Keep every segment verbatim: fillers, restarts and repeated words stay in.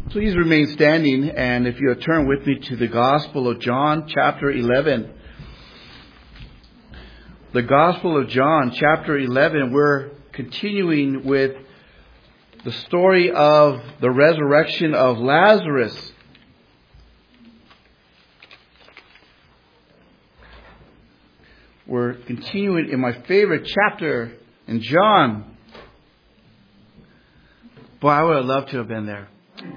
Please remain standing, and if you'll turn with me to the Gospel of John, chapter eleven. The Gospel of John, chapter eleven, we're continuing with the story of the resurrection of Lazarus. We're continuing in my favorite chapter in John. Boy, I would have loved to have been there.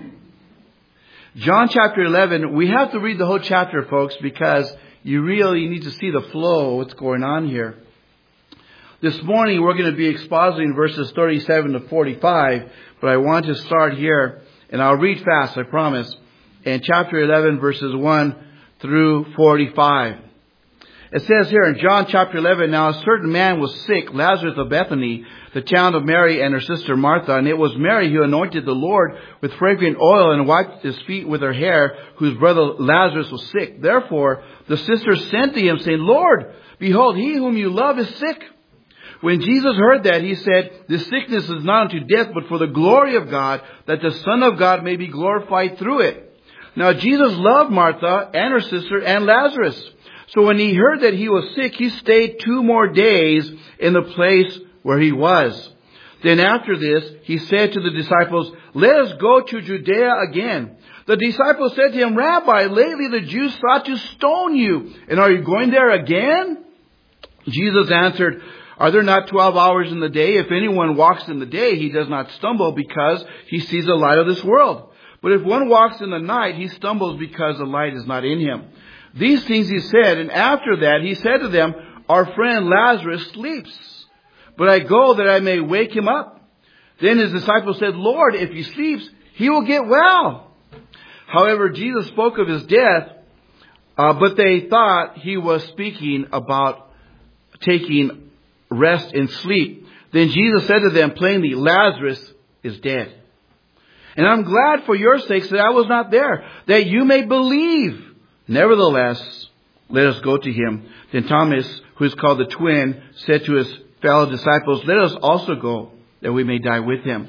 John chapter eleven, we have to read the whole chapter, folks, because you really need to see the flow of what's going on here. This morning we're going to be expositing verses thirty-seven to forty-five, but I want to start here, and I'll read fast, I promise, in chapter eleven, verses one through forty-five. It says here in John chapter eleven, now a certain man was sick, Lazarus of Bethany, the town of Mary and her sister Martha. And it was Mary who anointed the Lord with fragrant oil and wiped his feet with her hair, whose brother Lazarus was sick. Therefore the sisters sent to him, saying, Lord, behold, he whom you love is sick. When Jesus heard that, he said, this sickness is not unto death, but for the glory of God, that the Son of God may be glorified through it. Now Jesus loved Martha and her sister and Lazarus. So when he heard that he was sick, he stayed two more days in the place where he was. Then after this, he said to the disciples, let us go to Judea again. The disciples said to him, Rabbi, lately the Jews sought to stone you, and are you going there again? Jesus answered, are there not twelve hours in the day? If anyone walks in the day, he does not stumble because he sees the light of this world. But if one walks in the night, he stumbles because the light is not in him. These things he said, and after that he said to them, our friend Lazarus sleeps, but I go that I may wake him up. Then his disciples said, Lord, if he sleeps, he will get well. However, Jesus spoke of his death, uh, but they thought he was speaking about taking rest and sleep. Then Jesus said to them plainly, Lazarus is dead. And I'm glad for your sakes that I was not there, that you may believe. Nevertheless, let us go to him. Then Thomas, who is called the twin, said to his fellow disciples, let us also go, that we may die with him.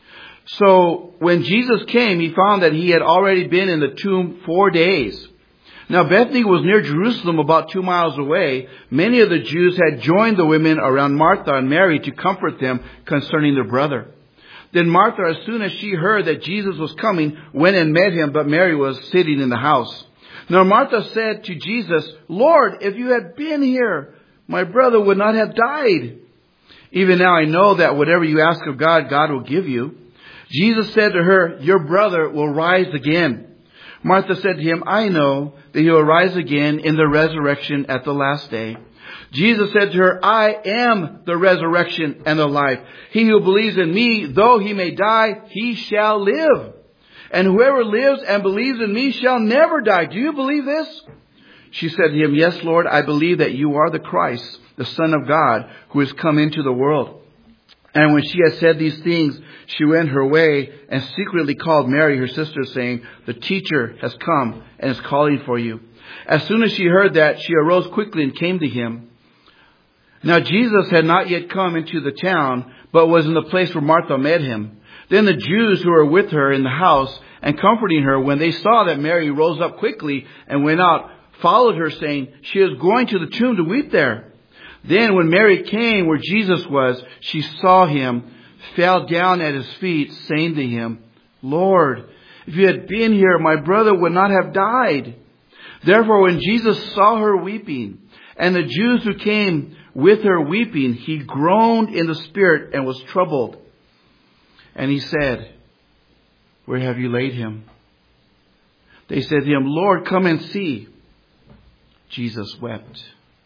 So when Jesus came, he found that he had already been in the tomb four days. Now Bethany was near Jerusalem, about two miles away. Many of the Jews had joined the women around Martha and Mary to comfort them concerning their brother. Then Martha, as soon as she heard that Jesus was coming, went and met him, but Mary was sitting in the house. Now Martha said to Jesus, Lord, if you had been here, my brother would not have died. Even now I know that whatever you ask of God, God will give you. Jesus said to her, your brother will rise again. Martha said to him, I know that he will rise again in the resurrection at the last day. Jesus said to her, I am the resurrection and the life. He who believes in me, though he may die, he shall live. And whoever lives and believes in me shall never die. Do you believe this? She said to him, yes, Lord, I believe that you are the Christ, the Son of God, who has come into the world. And when she had said these things, she went her way and secretly called Mary, her sister, saying, the teacher has come and is calling for you. As soon as she heard that, she arose quickly and came to him. Now Jesus had not yet come into the town, but was in the place where Martha met him. Then the Jews who were with her in the house and comforting her, when they saw that Mary rose up quickly and went out, followed her, saying, she is going to the tomb to weep there. Then when Mary came where Jesus was, she saw him, fell down at his feet, saying to him, Lord, if you had been here, my brother would not have died. Therefore, when Jesus saw her weeping, and the Jews who came with her weeping, he groaned in the spirit and was troubled. And he said, where have you laid him? They said to him, Lord, come and see. Jesus wept.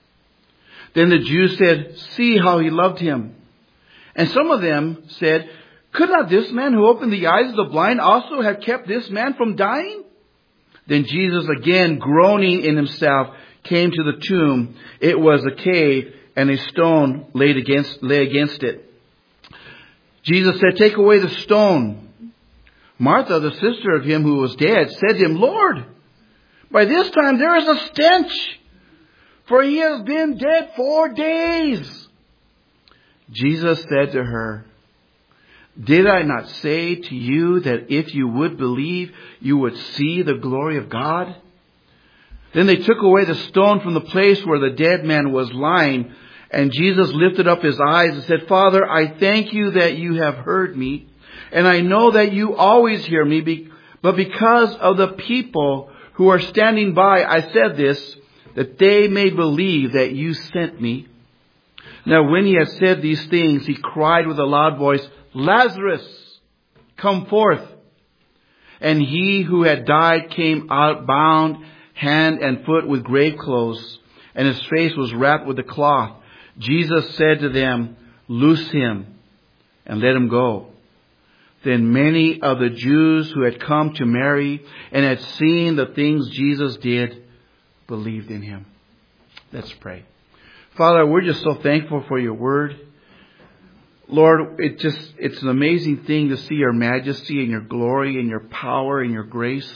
Then the Jews said, see how he loved him. And some of them said, could not this man who opened the eyes of the blind also have kept this man from dying? Then Jesus, again groaning in himself, came to the tomb. It was a cave, and a stone laid against, lay against it. Jesus said, take away the stone. Martha, the sister of him who was dead, said to him, Lord, by this time there is a stench, for he has been dead four days. Jesus said to her, Did I not say to you that if you would believe, you would see the glory of God? Then they took away the stone from the place where the dead man was lying. And Jesus lifted up his eyes and said, Father, I thank you that you have heard me. And I know that you always hear me. But because of the people who are standing by, I said this, that they may believe that you sent me. Now when he had said these things, he cried with a loud voice, Lazarus, come forth. And he who had died came out bound hand and foot with grave clothes, and his face was wrapped with a cloth. Jesus said to them, loose him and let him go. Then many of the Jews who had come to Mary and had seen the things Jesus did believed in him. Let's pray. Father, we're just so thankful for your word. Lord, it just, it's an amazing thing to see your majesty and your glory and your power and your grace.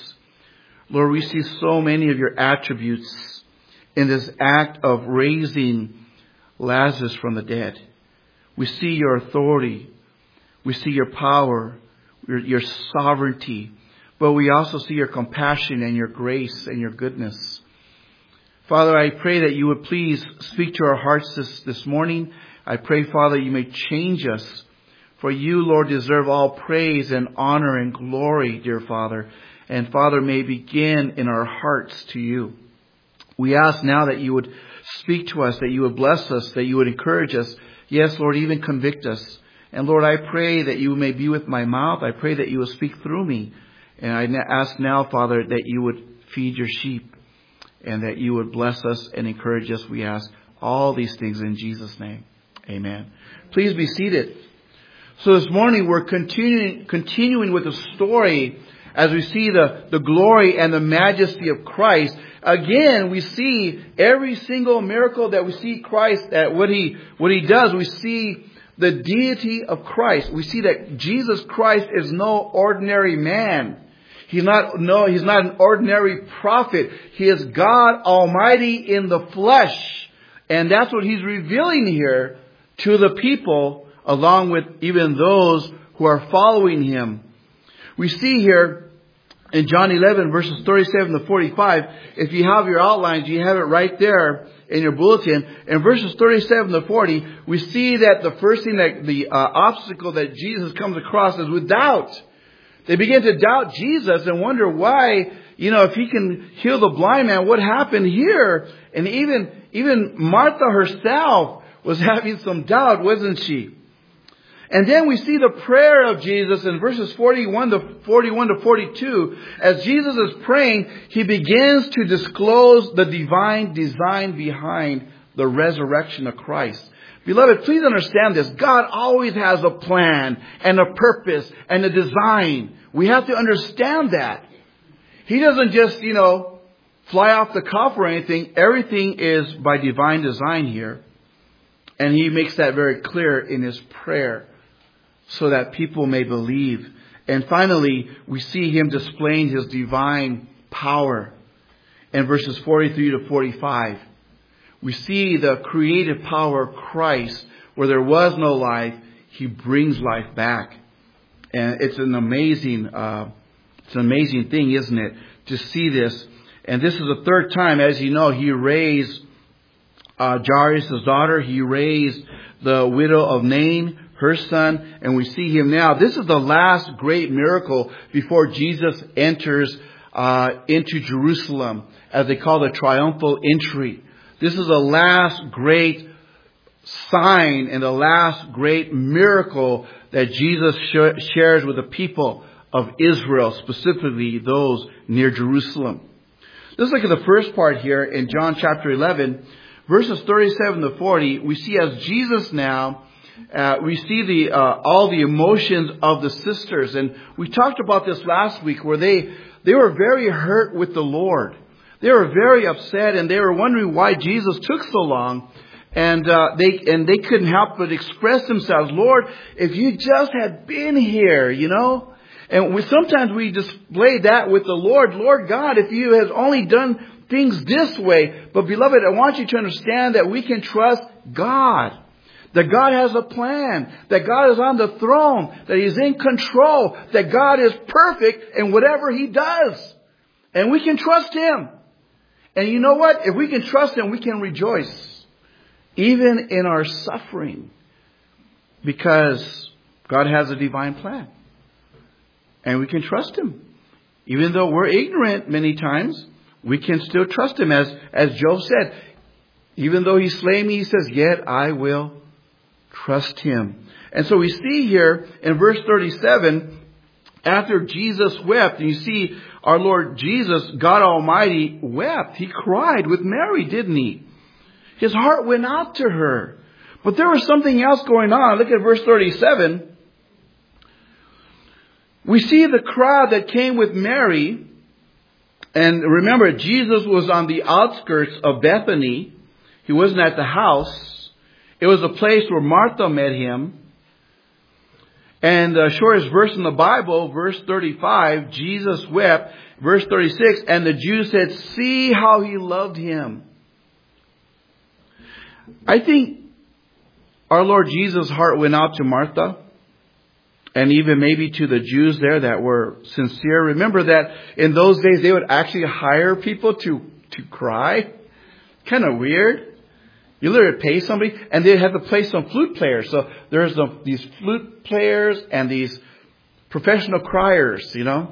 Lord, we see so many of your attributes in this act of raising Lazarus from the dead. We see your authority. We see your power, your, your sovereignty. But we also see your compassion and your grace and your goodness. Father, I pray that you would please speak to our hearts this, this morning. I pray, Father, you may change us. For you, Lord, deserve all praise and honor and glory, dear Father. And Father, may begin in our hearts to you. We ask now that you would speak to us, that you would bless us, that you would encourage us. Yes, Lord, even convict us. And Lord, I pray that you may be with my mouth. I pray that you will speak through me. And I ask now, Father, that you would feed your sheep and that you would bless us and encourage us. We ask all these things in Jesus' name. Amen. Please be seated. So this morning we're continuing, continuing with the story as we see the, the glory and the majesty of Christ. Again, we see every single miracle that we see Christ, at what he, what he does, we see the deity of Christ. We see that Jesus Christ is no ordinary man. He's not, no, he's not an ordinary prophet. He is God Almighty in the flesh. And that's what he's revealing here to the people, along with even those who are following him. We see here in John eleven, verses thirty-seven to forty-five, if you have your outlines, you have it right there in your bulletin. In verses thirty-seven to forty, we see that the first thing, that the uh, obstacle that Jesus comes across is with doubt. They begin to doubt Jesus and wonder why, you know, if he can heal the blind man, what happened here? And even, even Martha herself was having some doubt, wasn't she? And then we see the prayer of Jesus in verses forty-one to forty-one to forty-two. As Jesus is praying, he begins to disclose the divine design behind the resurrection of Christ. Beloved, please understand this. God always has a plan and a purpose and a design. We have to understand that. He doesn't just, you know, fly off the cuff or anything. Everything is by divine design here. And he makes that very clear in his prayer so that people may believe. And finally, we see him displaying his divine power in verses forty-three to forty-five. We see the creative power of Christ. Where there was no life, he brings life back. And it's an amazing, uh, it's an amazing thing, isn't it, to see this. And this is the third time, as you know, he raised uh, Jairus' daughter. He raised the widow of Nain, her son, and we see him now. This is the last great miracle before Jesus enters uh, into Jerusalem, as they call the triumphal entry. This is the last great sign and the last great miracle that Jesus sh- shares with the people of Israel, specifically those near Jerusalem. Let's look at the first part here in John chapter eleven, verses thirty-seven to forty. We see as Jesus now, uh, we see the uh, all the emotions of the sisters, and we talked about this last week, where they they were very hurt with the Lord. They were very upset, and they were wondering why Jesus took so long. And uh, they and they couldn't help but express themselves, Lord, if you just had been here, you know. And we sometimes we display that with the Lord, Lord God, if you had only done things this way. But beloved, I want you to understand that we can trust God. that God has a plan, that God is on the throne, that He's in control, that God is perfect in whatever He does. And we can trust Him. And you know what? If we can trust Him, we can rejoice, even in our suffering, because God has a divine plan. And we can trust Him. Even though we're ignorant many times, we can still trust Him. As, as Job said, even though He slay me, he says, yet I will trust Him. And so we see here in verse thirty-seven, after Jesus wept, and you see our Lord Jesus, God Almighty, wept. He cried with Mary, didn't He? His heart went out to her. But there was something else going on. Look at verse thirty-seven. We see the crowd that came with Mary. And remember, Jesus was on the outskirts of Bethany. He wasn't at the house. It was a place where Martha met Him. And the shortest verse in the Bible, verse thirty-five, Jesus wept. Verse thirty-six, and the Jews said, see how He loved Him. I think our Lord Jesus' heart went out to Martha. And even maybe to the Jews there that were sincere. Remember that in those days they would actually hire people to, to cry. Kind of weird. You literally pay somebody and they have to play some flute players. So there's the, these flute players and these professional criers, you know.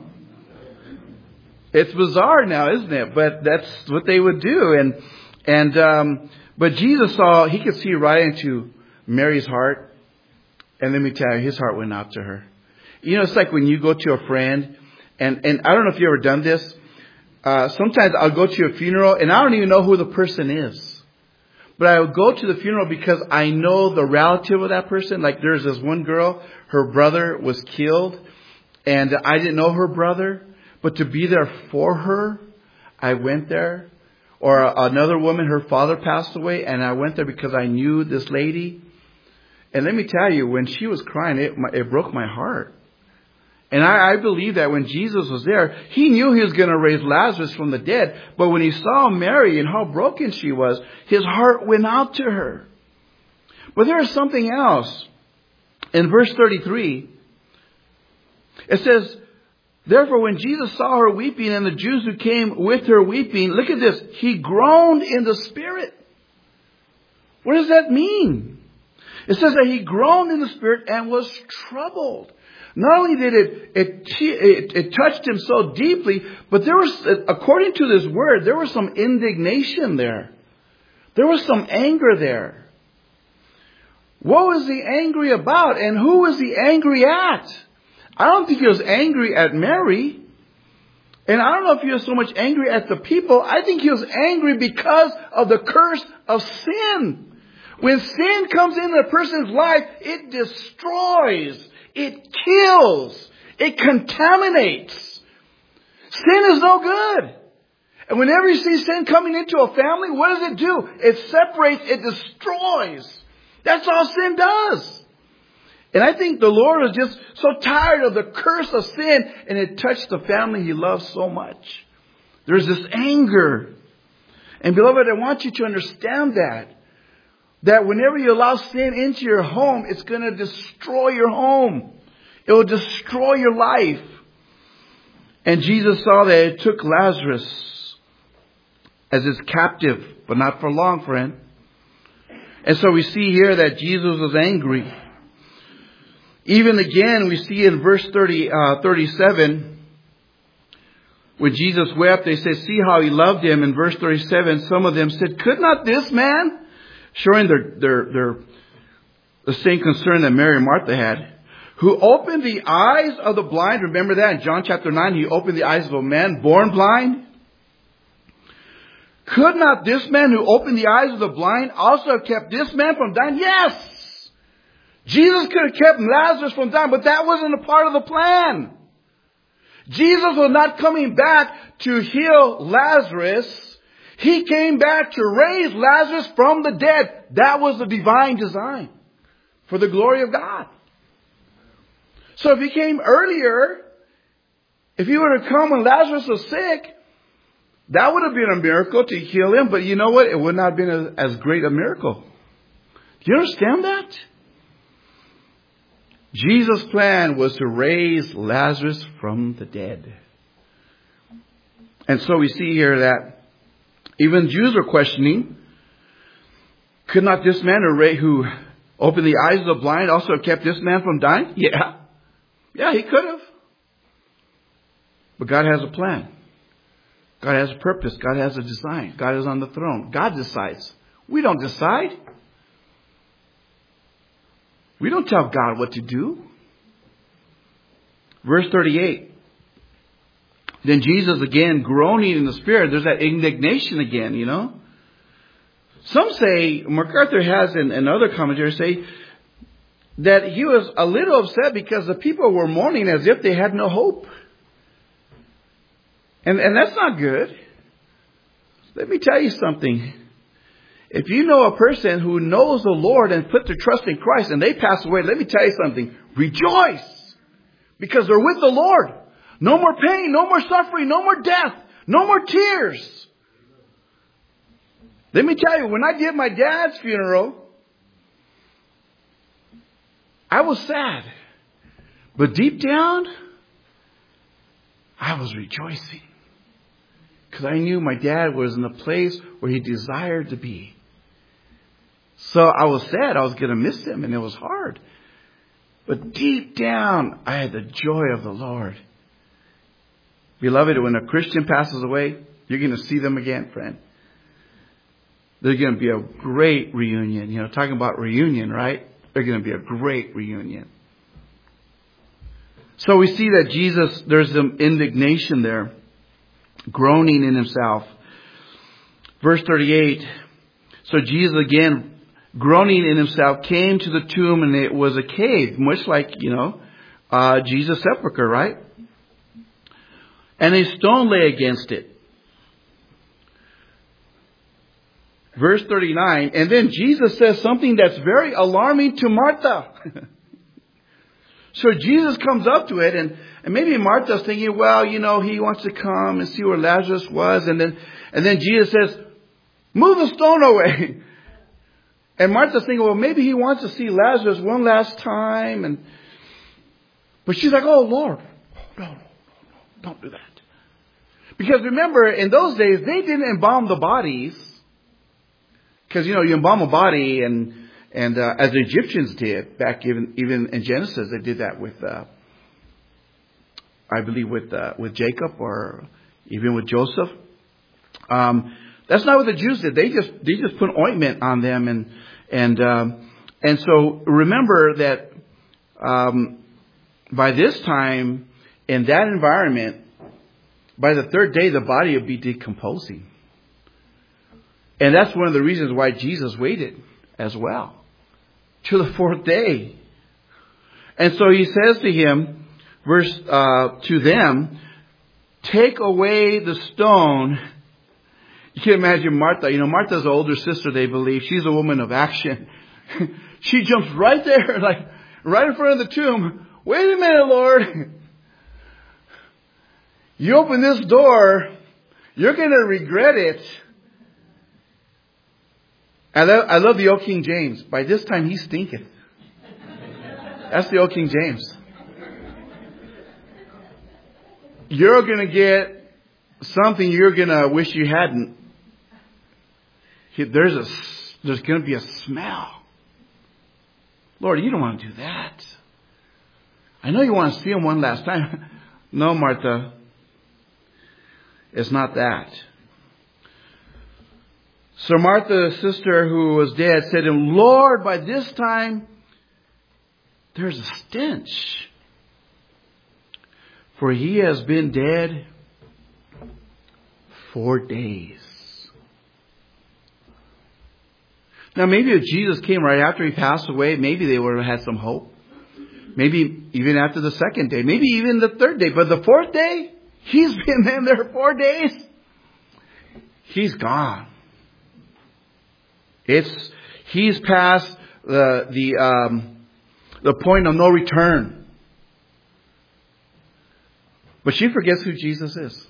It's bizarre now, isn't it? But that's what they would do. And, and, um, but Jesus saw, He could see right into Mary's heart. And let me tell you, His heart went out to her. You know, it's like when you go to a friend, and, and I don't know if you've ever done this. Uh, sometimes I'll go to a funeral, and I don't even know who the person is. But I will go to the funeral because I know the relative of that person. Like there's this one girl, her brother was killed, and I didn't know her brother. But to be there for her, I went there. Or another woman, her father passed away, and I went there because I knew this lady. And let me tell you, when she was crying, it, it broke my heart. And I, I believe that when Jesus was there, He knew He was going to raise Lazarus from the dead. But when He saw Mary and how broken she was, His heart went out to her. But there is something else. In verse thirty-three, it says, therefore when Jesus saw her weeping and the Jews who came with her weeping, look at this, He groaned in the Spirit. What does that mean? It says that He groaned in the Spirit and was troubled. Not only did it, it, it, it touched Him so deeply, but there was, according to this word, there was some indignation there. There was some anger there. What was He angry about? And who was He angry at? I don't think He was angry at Mary. And I don't know if He was so much angry at the people. I think He was angry because of the curse of sin. When sin comes into a person's life, it destroys, it kills, it contaminates. Sin is no good. And whenever you see sin coming into a family, what does it do? It separates, it destroys. That's all sin does. And I think the Lord was just so tired of the curse of sin, and it touched the family He loves so much. There's this anger. And beloved, I want you to understand that. That whenever you allow sin into your home, it's going to destroy your home. It will destroy your life. And Jesus saw that it took Lazarus as his captive, but not for long, friend. And so we see here that Jesus was angry. Even again, we see in verse thirty, uh, thirty-seven, when Jesus wept, they said, see how He loved Him. In verse thirty-seven, some of them said, could not this man, showing their, their, their, the same concern that Mary and Martha had, who opened the eyes of the blind. Remember that in John chapter nine, He opened the eyes of a man born blind. Could not this man who opened the eyes of the blind also have kept this man from dying? Yes! Jesus could have kept Lazarus from dying, but that wasn't a part of the plan. Jesus was not coming back to heal Lazarus. He came back to raise Lazarus from the dead. That was the divine design for the glory of God. So if He came earlier, if He were to come when Lazarus was sick, that would have been a miracle to heal him. But you know what? It would not have been a, as great a miracle. Do you understand that? Jesus' plan was to raise Lazarus from the dead. And so we see here that even Jews are questioning, could not this man who opened the eyes of the blind also have kept this man from dying? Yeah. Yeah, he could have. But God has a plan. God has a purpose. God has a design. God is on the throne. God decides. We don't decide. We don't tell God what to do. Verse thirty-eight. Then Jesus again groaning in the spirit. There's that indignation again, you know. Some say, MacArthur has in, in other commentaries say, that he was a little upset because the people were mourning as if they had no hope. And, and that's not good. Let me tell you something. If you know a person who knows the Lord and put their trust in Christ and they pass away, let me tell you something. Rejoice. Because they're with the Lord. No more pain, no more suffering, no more death, no more tears. Let me tell you, when I did my dad's funeral, I was sad. But deep down, I was rejoicing. Because I knew my dad was in a place where he desired to be. So I was sad I was going to miss him, and it was hard. But deep down, I had the joy of the Lord. Beloved, when a Christian passes away, you're going to see them again, friend. There's going to be a great reunion. You know, talking about reunion, right? There's going to be a great reunion. So we see that Jesus, there's some indignation there, groaning in himself. Verse thirty-eight. So Jesus again, groaning in himself, came to the tomb, and it was a cave, much like, you know, uh, Jesus' sepulcher, right? And a stone lay against it. Verse thirty-nine, and then Jesus says something that's very alarming to Martha. So Jesus comes up to it, and, and maybe Martha's thinking, well, you know, he wants to come and see where Lazarus was. And then, and then Jesus says, move the stone away. And Martha's thinking, well, maybe he wants to see Lazarus one last time. And, but she's like, oh, Lord, no, no, no, no, don't do that. Because remember, in those days, they didn't embalm the bodies. Because, you know, you embalm a body, and and uh, as the Egyptians did back even even in Genesis, they did that with, uh, I believe, with uh, with Jacob, or even with Joseph. Um, that's not what the Jews did. They just they just put ointment on them, and and um, and so remember that um, by this time in that environment, by the third day, the body would be decomposing. And that's one of the reasons why Jesus waited as well, to the fourth day. And so he says to him, verse uh, to them, take away the stone. You can imagine Martha. You know, Martha's the older sister, they believe. She's a woman of action. She jumps right there, like right in front of the tomb. Wait a minute, Lord. You open this door, you're going to regret it. I love, I love the old King James. By this time, he stinketh. That's the old King James. You're going to get something you're going to wish you hadn't. There's a, there's going to be a smell. Lord, you don't want to do that. I know you want to see him one last time. No, Martha. It's not that. So Martha, the sister who was dead, said to him, Lord, by this time there's a stench, for he has been dead four days. Now maybe if Jesus came right after he passed away, maybe they would have had some hope. Maybe even after the second day, maybe even the third day. But the fourth day, he's been in there four days. He's gone. It's he's past the the um, the point of no return. But she forgets who Jesus is.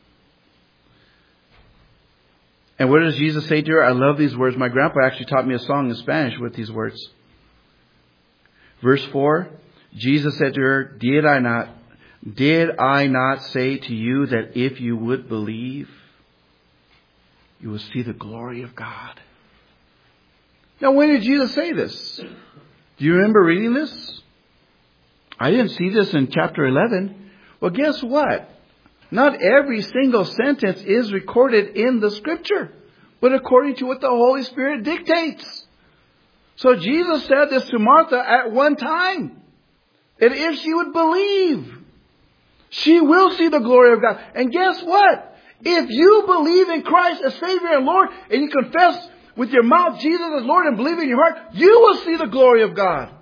And what does Jesus say to her? I love these words. My grandpa actually taught me a song in Spanish with these words. Verse four. Jesus said to her, Did I not, did I not say to you that if you would believe, you will see the glory of God? Now, when did Jesus say this? Do you remember reading this? I didn't see this in chapter eleven. Well, guess what? Not every single sentence is recorded in the Scripture, but according to what the Holy Spirit dictates. So Jesus said this to Martha at one time. And if she would believe, she will see the glory of God. And guess what? If you believe in Christ as Savior and Lord, and you confess with your mouth Jesus as Lord and believe in your heart, you will see the glory of God.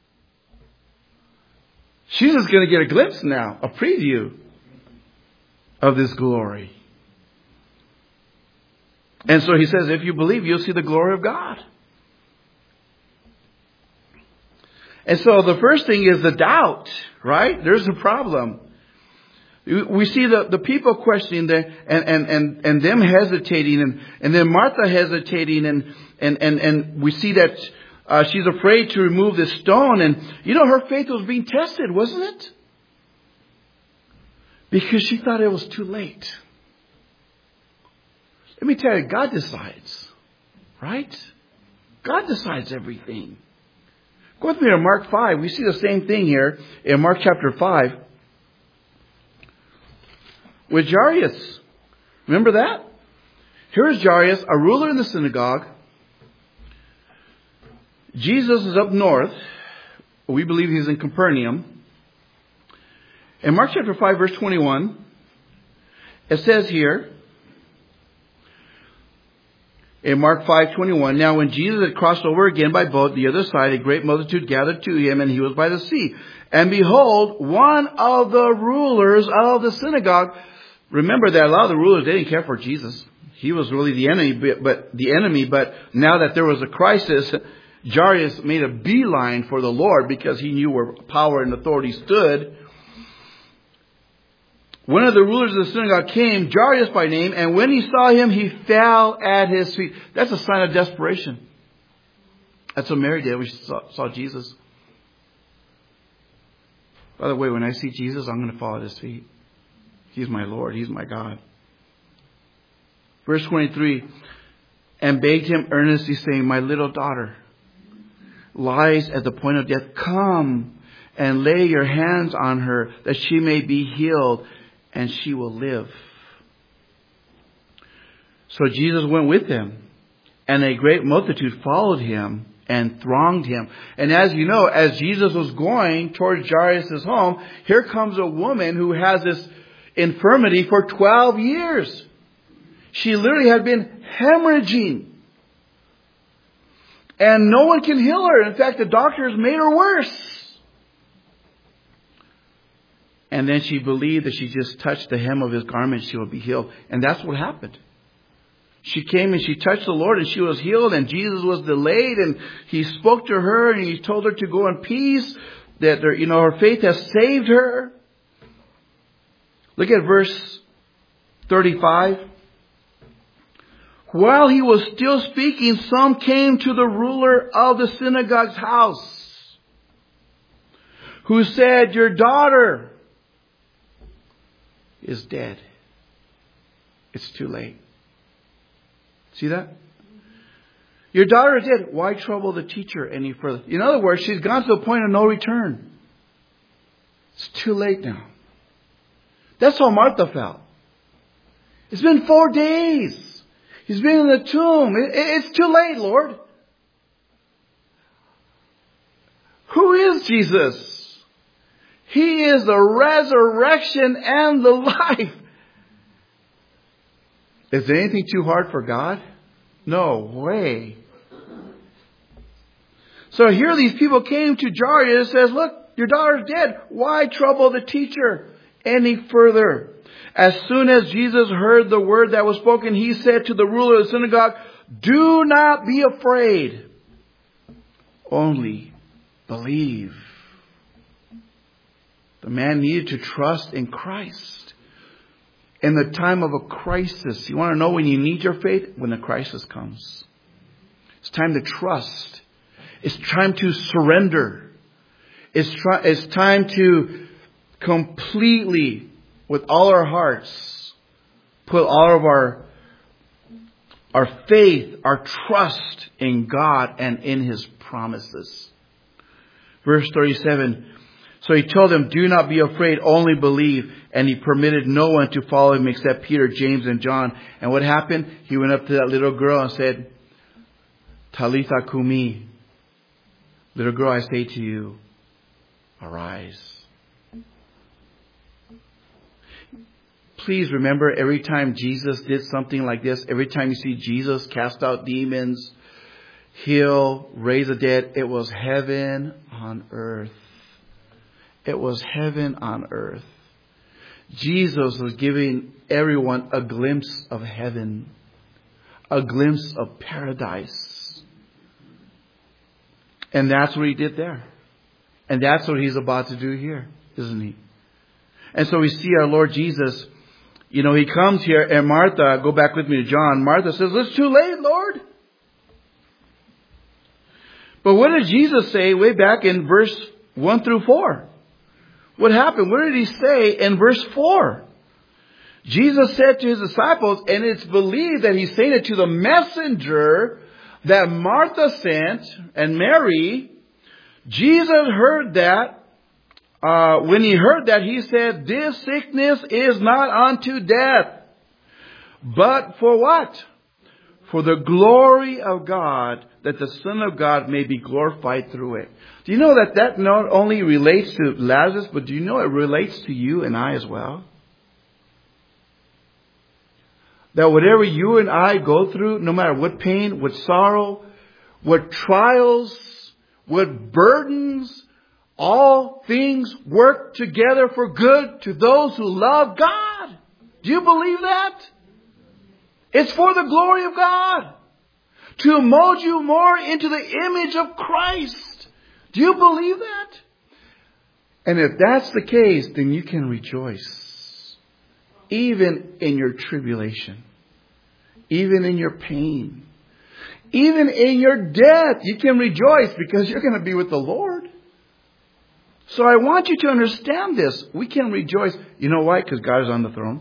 She's just going to get a glimpse now, a preview of this glory. And so he says, if you believe, you'll see the glory of God. And so the first thing is the doubt, right? There's a problem. We see the, the people questioning the, and, and, and, and them hesitating, and, and then Martha hesitating, and, and, and, and we see that uh, she's afraid to remove the stone. And, you know, her faith was being tested, wasn't it? Because she thought it was too late. Let me tell you, God decides, right? God decides everything. Go with me to Mark five. We see the same thing here in Mark chapter five. With Jairus. Remember that? Here's Jairus, a ruler in the synagogue. Jesus is up north. We believe he's in Capernaum. In Mark chapter five, verse twenty-one, it says here, in Mark five twenty-one, now when Jesus had crossed over again by boat the other side, a great multitude gathered to him, and he was by the sea. And behold, one of the rulers of the synagogue. Remember that a lot of the rulers, they didn't care for Jesus. He was really the enemy, but, but the enemy. But now that there was a crisis, Jairus made a beeline for the Lord because he knew where power and authority stood. One of the rulers of the synagogue came, Jairus by name, and when he saw him, he fell at his feet. That's a sign of desperation. That's what Mary did when she saw, saw Jesus. By the way, when I see Jesus, I'm going to fall at his feet. He's my Lord. He's my God. Verse twenty-three, and begged him earnestly, saying, my little daughter lies at the point of death. Come and lay your hands on her, that she may be healed, and she will live. So Jesus went with them, and a great multitude followed him and thronged him. And as you know, as Jesus was going towards Jairus' home, here comes a woman who has this infirmity for twelve years. She literally had been hemorrhaging. And no one can heal her. In fact, the doctors made her worse. And then she believed that she just touched the hem of his garment, she would be healed. And that's what happened. She came and she touched the Lord and she was healed, and Jesus was delayed, and he spoke to her and he told her to go in peace, that her, you know, her faith has saved her. Look at verse thirty-five. While he was still speaking, some came to the ruler of the synagogue's house, who said, your daughter is dead. It's too late. See that? Your daughter is dead. Why trouble the teacher any further? In other words, she's gone to the point of no return. It's too late now. That's how Martha felt. It's been four days. He's been in the tomb. It, it, it's too late, Lord. Who is Jesus? He is the resurrection and the life. Is there anything too hard for God? No way. So here these people came to Jairus and says, look, your daughter's dead. Why trouble the teacher any further? As soon as Jesus heard the word that was spoken, he said to the ruler of the synagogue, do not be afraid. Only believe. The man needed to trust in Christ. In the time of a crisis. You want to know when you need your faith? When the crisis comes. It's time to trust. It's time to surrender. It's, try, it's time to completely, with all our hearts, put all of our, our faith, our trust in God and in His promises. Verse thirty-seven. So He told them, do not be afraid, only believe. And He permitted no one to follow Him except Peter, James, and John. And what happened? He went up to that little girl and said, Talitha kumi. Little girl, I say to you, arise. Please remember, every time Jesus did something like this, every time you see Jesus cast out demons, heal, raise the dead, it was heaven on earth. It was heaven on earth. Jesus was giving everyone a glimpse of heaven, a glimpse of paradise. And that's what He did there. And that's what He's about to do here, isn't He? And so we see our Lord Jesus, you know, He comes here, and Martha, go back with me to John, Martha says, it's too late, Lord. But what did Jesus say way back in verse one through four? What happened? What did He say in verse four? Jesus said to His disciples, and it's believed that He's saying it to the messenger that Martha sent and Mary. Jesus heard that. Uh, when He heard that, He said, this sickness is not unto death, but for what? For the glory of God, that the Son of God may be glorified through it. Do you know that that not only relates to Lazarus, but do you know it relates to you and I as well? That whatever you and I go through, no matter what pain, what sorrow, what trials, what burdens, all things work together for good to those who love God. Do you believe that? It's for the glory of God, to mold you more into the image of Christ. Do you believe that? And if that's the case, then you can rejoice. Even in your tribulation. Even in your pain. Even in your death, you can rejoice because you're going to be with the Lord. So I want you to understand this. We can rejoice. You know why? Because God is on the throne.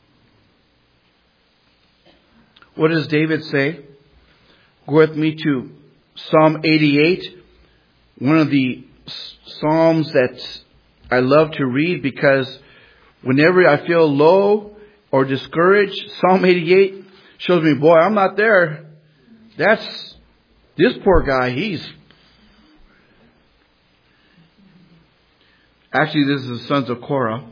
What does David say? Go with me to Psalm eighty-eight. One of the Psalms that I love to read because whenever I feel low or discouraged, Psalm eighty-eight shows me, boy, I'm not there. That's this poor guy. He's actually, this is the sons of Korah.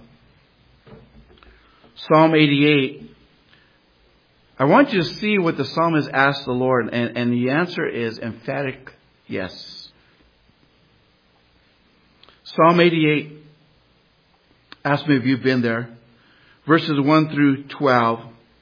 Psalm eighty-eight. I want you to see what the psalmist asked the Lord, and, and the answer is emphatic yes. Psalm eighty-eight. Ask me if you've been there. Verses one through twelve.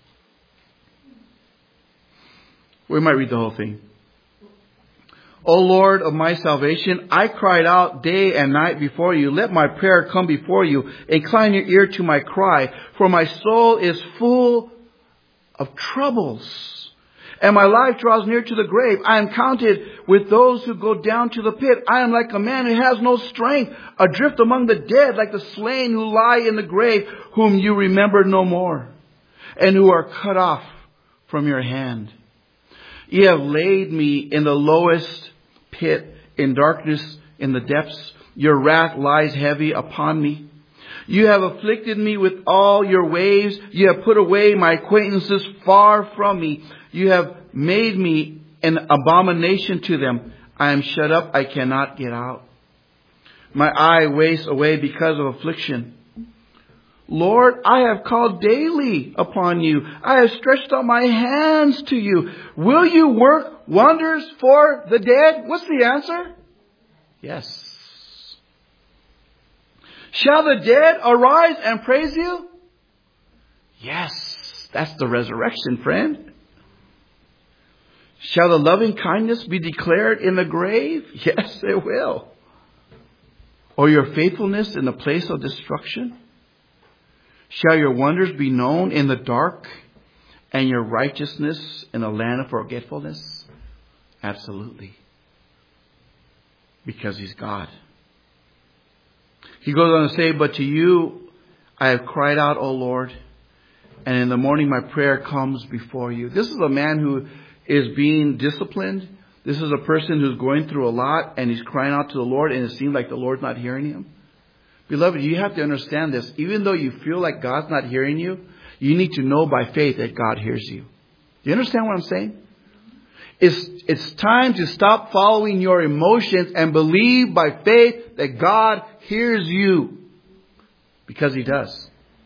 We might read the whole thing. O Lord of my salvation, I cried out day and night before you. Let my prayer come before you. Incline your ear to my cry, for my soul is full of troubles, and my life draws near to the grave. I am counted with those who go down to the pit. I am like a man who has no strength, adrift among the dead, like the slain who lie in the grave, whom you remember no more, and who are cut off from your hand. You have laid me in the lowest pit, in darkness, in the depths. Your wrath lies heavy upon me. You have afflicted me with all your waves. You have put away my acquaintances far from me. You have made me an abomination to them. I am shut up. I cannot get out. My eye wastes away because of affliction. Lord, I have called daily upon you. I have stretched out my hands to you. Will you work wonders for the dead? What's the answer? Yes. Shall the dead arise and praise you? Yes. That's the resurrection, friend. Shall the loving kindness be declared in the grave? Yes, it will. Or your faithfulness in the place of destruction? Shall your wonders be known in the dark and your righteousness in a land of forgetfulness? Absolutely. Because He's God. He goes on to say, but to you I have cried out, O Lord, and in the morning my prayer comes before you. This is a man who is being disciplined. This is a person who's going through a lot, and he's crying out to the Lord, and it seems like the Lord's not hearing him. Beloved, you have to understand this. Even though you feel like God's not hearing you, you need to know by faith that God hears you. Do you understand what I'm saying? It's, it's time to stop following your emotions and believe by faith that God hears you. Because He does.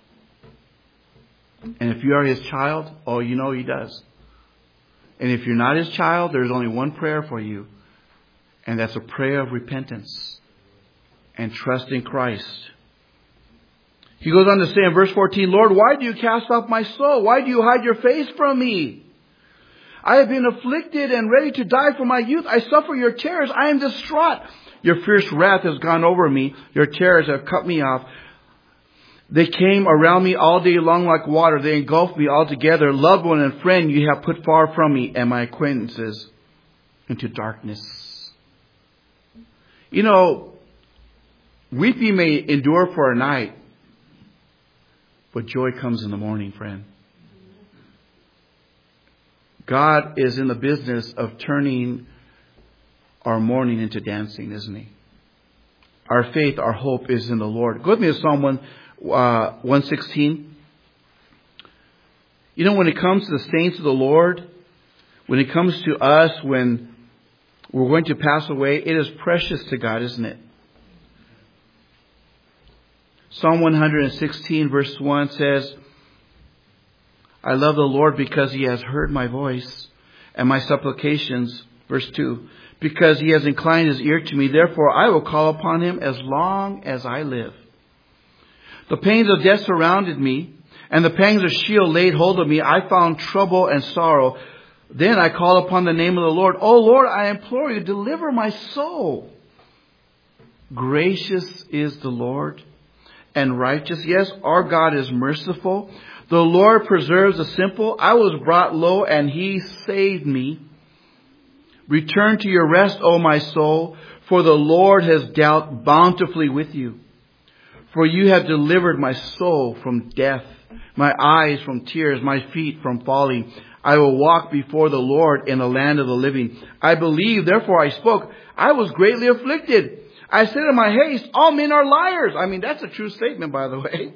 And if you are His child, oh, you know He does. And if you're not His child, there's only one prayer for you. And that's a prayer of repentance and trust in Christ. He goes on to say in verse fourteen, Lord, why do you cast off my soul? Why do you hide your face from me? I have been afflicted and ready to die from my youth. I suffer your terrors. I am distraught. Your fierce wrath has gone over me. Your terrors have cut me off. They came around me all day long like water. They engulfed me altogether. Loved one and friend you have put far from me, and my acquaintances into darkness. You know, weeping may endure for a night, but joy comes in the morning, friend. God is in the business of turning our mourning into dancing, isn't He? Our faith, our hope is in the Lord. Go with me to Psalm one, uh, one sixteen. You know, when it comes to the saints of the Lord, when it comes to us, when we're going to pass away, it is precious to God, isn't it? Psalm one sixteen verse one says, I love the Lord because He has heard my voice and my supplications. Verse two, because He has inclined His ear to me, therefore I will call upon Him as long as I live. The pains of death surrounded me, and the pangs of Sheol laid hold of me. I found trouble and sorrow. Then I called upon the name of the Lord. O Lord, I implore you, deliver my soul. Gracious is the Lord and righteous. Yes, our God is merciful. The Lord preserves the simple. I was brought low and He saved me. Return to your rest, O my soul, for the Lord has dealt bountifully with you. For you have delivered my soul from death, my eyes from tears, my feet from falling. I will walk before the Lord in the land of the living. I believe, therefore I spoke. I was greatly afflicted. I said in my haste, all men are liars. I mean, that's a true statement, by the way.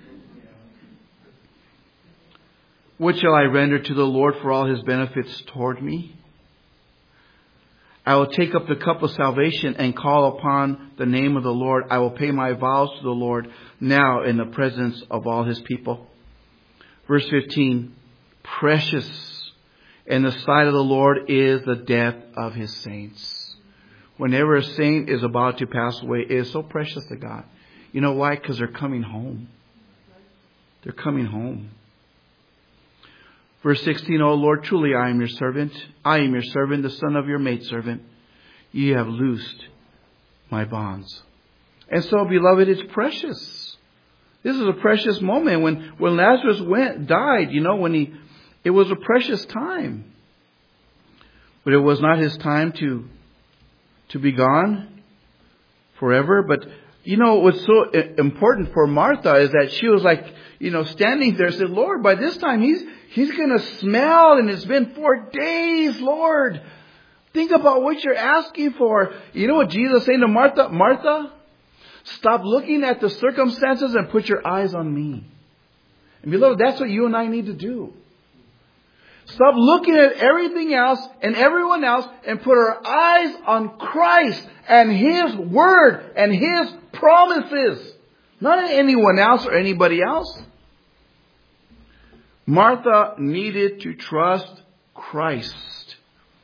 What shall I render to the Lord for all His benefits toward me? I will take up the cup of salvation and call upon the name of the Lord. I will pay my vows to the Lord now in the presence of all His people. Verse fifteen, precious in the sight of the Lord is the death of His saints. Whenever a saint is about to pass away, it is so precious to God. You know why? Because they're coming home. They're coming home. Verse sixteen, O Lord, truly I am your servant. I am your servant, the son of your maidservant. You have loosed my bonds. And so, beloved, it's precious. This is a precious moment. When, when Lazarus went, died, you know, when he, it was a precious time. But it was not his time to, to be gone forever. But, you know, what's so important for Martha is that she was like, you know, standing there and said, Lord, by this time he's, He's going to smell, and it's been four days, Lord. Think about what you're asking for. You know what Jesus is saying to Martha? Martha, stop looking at the circumstances and put your eyes on me. And beloved, that's what you and I need to do. Stop looking at everything else and everyone else and put our eyes on Christ and His Word and His promises. Not anyone else or anybody else. Martha needed to trust Christ.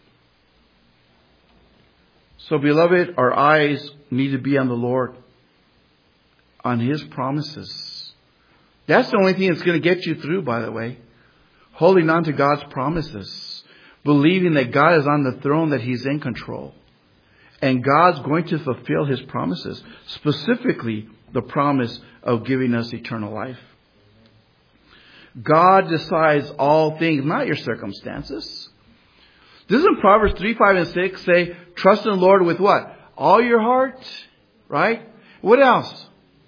So, beloved, our eyes need to be on the Lord, on His promises. That's the only thing that's going to get you through, by the way. Holding on to God's promises. Believing that God is on the throne, that He's in control. And God's going to fulfill His promises. Specifically, the promise of giving us eternal life. God decides all things, not your circumstances. Doesn't Proverbs three, five, and six say, trust in the Lord with what? All your heart, right? What else?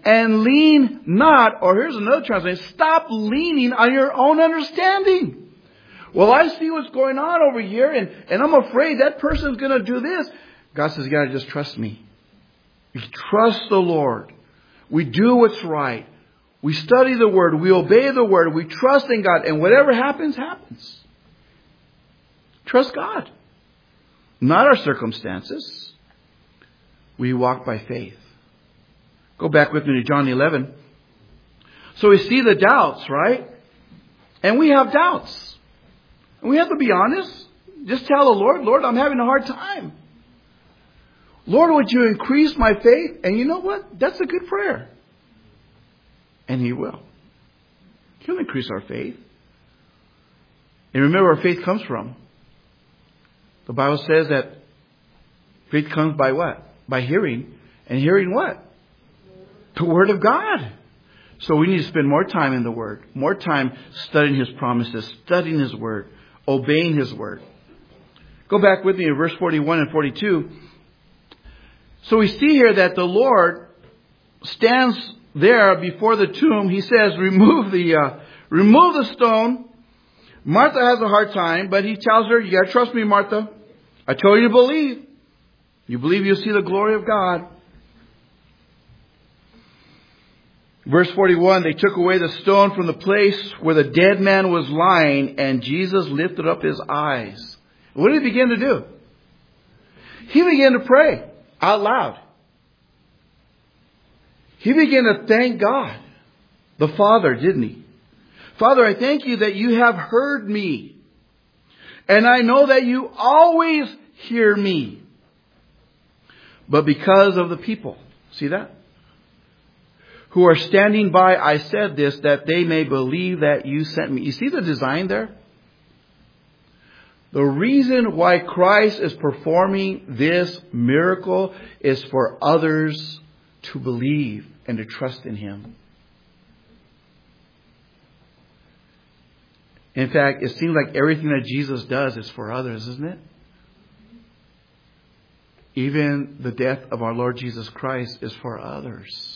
And lean not, or here's another translation, stop leaning on your own understanding. Well, I see what's going on over here, and, and I'm afraid that person's going to do this. God says, you got to just trust me. We trust the Lord. We do what's right. We study the Word. We obey the Word. We trust in God. And whatever happens, happens. Trust God. Not our circumstances. We walk by faith. Go back with me to John eleven. So we see the doubts, right? And we have doubts. And we have to be honest. Just tell the Lord, Lord, I'm having a hard time. Lord, would you increase my faith? And you know what? That's a good prayer. And He will. He'll increase our faith. And remember where faith comes from. The Bible says that faith comes by what? By hearing. And hearing what? The Word of God. So we need to spend more time in the Word. More time studying His promises. Studying His Word. Obeying His Word. Go back with me to verse forty-one and forty-two. So we see here that the Lord stands there before the tomb. He says, remove the, uh, remove the stone. Martha has a hard time, but He tells her, you got to trust me, Martha. I told you to believe. You believe you'll see the glory of God. Verse forty-one, they took away the stone from the place where the dead man was lying, and Jesus lifted up His eyes. What did He begin to do? He began to pray out loud. He began to thank God, the Father, didn't He? Father, I thank You that You have heard me. And I know that You always hear me. But because of the people, see that? Who are standing by, I said this, that they may believe that You sent me. You see the design there? The reason why Christ is performing this miracle is for others to believe and to trust in Him. In fact, it seems like everything that Jesus does is for others, isn't it? Even the death of our Lord Jesus Christ is for others.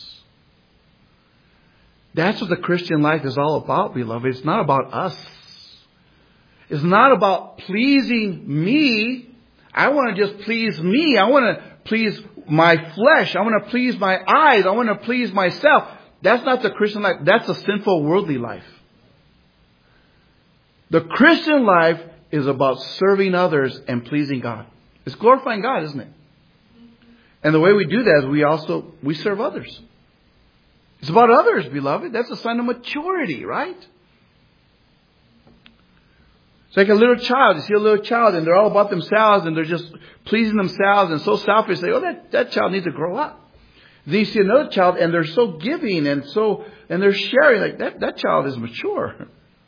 That's what the Christian life is all about, beloved. It's not about us. It's not about pleasing me. I want to just please me. I want to please my flesh. I want to please my eyes. I want to please myself. That's not the Christian life. That's a sinful, worldly life. The Christian life is about serving others and pleasing God. It's glorifying God, isn't it? And the way we do that is we also, we serve others. It's about others, beloved. That's a sign of maturity, right? It's like a little child. You see a little child and they're all about themselves and they're just pleasing themselves and so selfish. They say, oh, that, that child needs to grow up. Then you see another child and they're so giving and so, and they're sharing. Like that, that child is mature.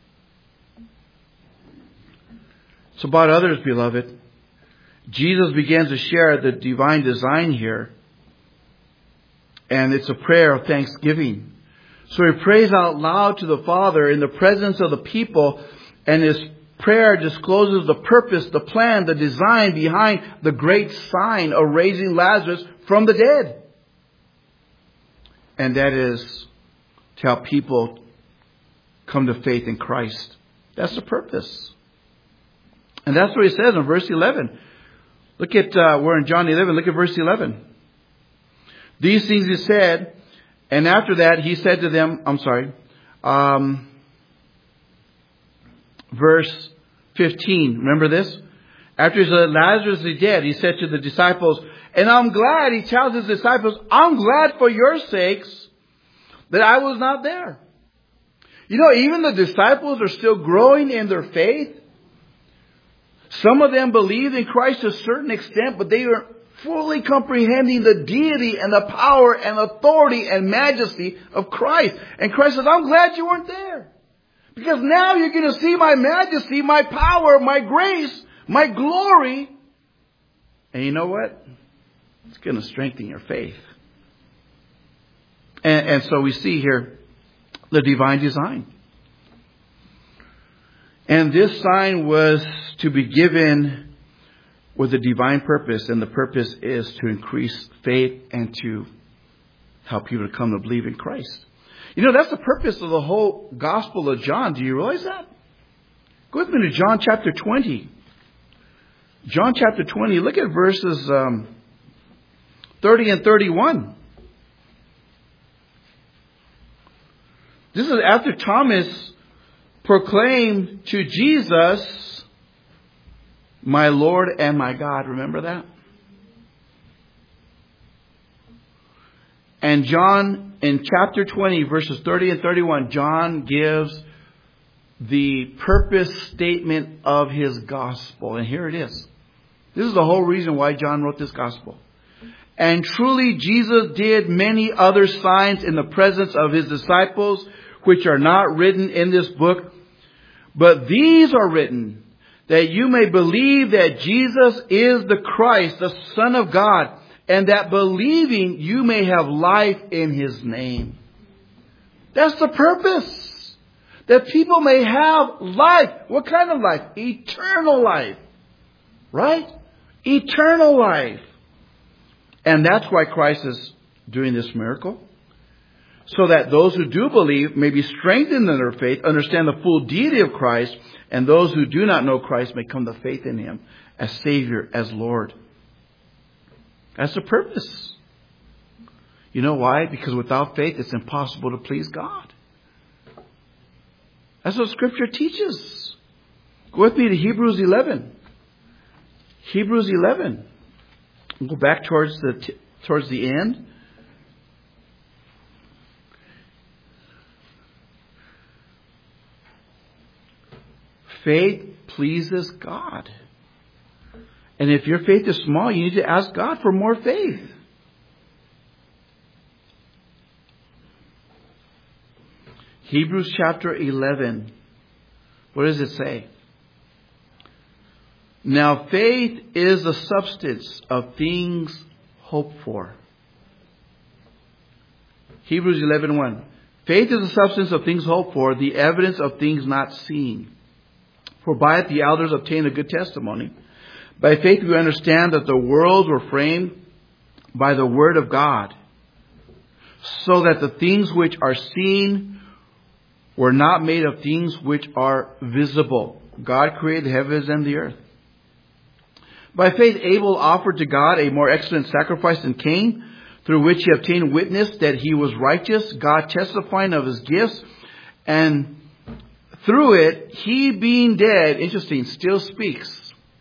It's about others, beloved. Jesus begins to share the divine design here. And it's a prayer of thanksgiving. So He prays out loud to the Father in the presence of the people. And His prayer discloses the purpose, the plan, the design behind the great sign of raising Lazarus from the dead. And that is to help people come to faith in Christ. That's the purpose. And that's what He says in verse eleven. Look at, uh, we're in John eleven. Look at verse eleven. These things He said, and after that He said to them, I'm sorry, um, verse fifteen. Remember this? After He said, Lazarus is dead, He said to the disciples, and I'm glad, He tells His disciples, I'm glad for your sakes that I was not there. You know, even the disciples are still growing in their faith. Some of them believed in Christ to a certain extent, but they were fully comprehending the deity and the power and authority and majesty of Christ. And Christ says, I'm glad you weren't there. Because now you're going to see my majesty, my power, my grace, my glory. And you know what? It's going to strengthen your faith. And, and so we see here the divine design. And this sign was to be given with a divine purpose. And the purpose is to increase faith and to help people to come to believe in Christ. You know, that's the purpose of the whole Gospel of John. Do you realize that? Go with me to John chapter twenty. John chapter twenty. Look at verses um, thirty and thirty-one. This is after Thomas proclaimed to Jesus, my Lord and my God. Remember that? And John, in chapter twenty, verses thirty and thirty-one, John gives the purpose statement of his gospel. And here it is. This is the whole reason why John wrote this gospel. And truly Jesus did many other signs in the presence of his disciples, which are not written in this book. But these are written that you may believe that Jesus is the Christ, the Son of God, and that believing you may have life in his name. That's the purpose. That people may have life. What kind of life? Eternal life. Right? Eternal life. And that's why Christ is doing this miracle. So that those who do believe may be strengthened in their faith, understand the full deity of Christ, and those who do not know Christ may come to faith in him as Savior, as Lord. That's the purpose. You know why? Because without faith, it's impossible to please God. That's what Scripture teaches. Go with me to Hebrews eleven. Hebrews eleven. We'll go back towards the t- towards the end. Faith pleases God. And if your faith is small, you need to ask God for more faith. Hebrews chapter eleven. What does it say? Now faith is the substance of things hoped for. Hebrews eleven one. Faith is the substance of things hoped for, the evidence of things not seen. For by it the elders obtained a good testimony. By faith we understand that the worlds were framed by the word of God, so that the things which are seen were not made of things which are visible. God created the heavens and the earth. By faith Abel offered to God a more excellent sacrifice than Cain, through which he obtained witness that he was righteous, God testifying of his gifts, and through it, he being dead, interesting, still speaks.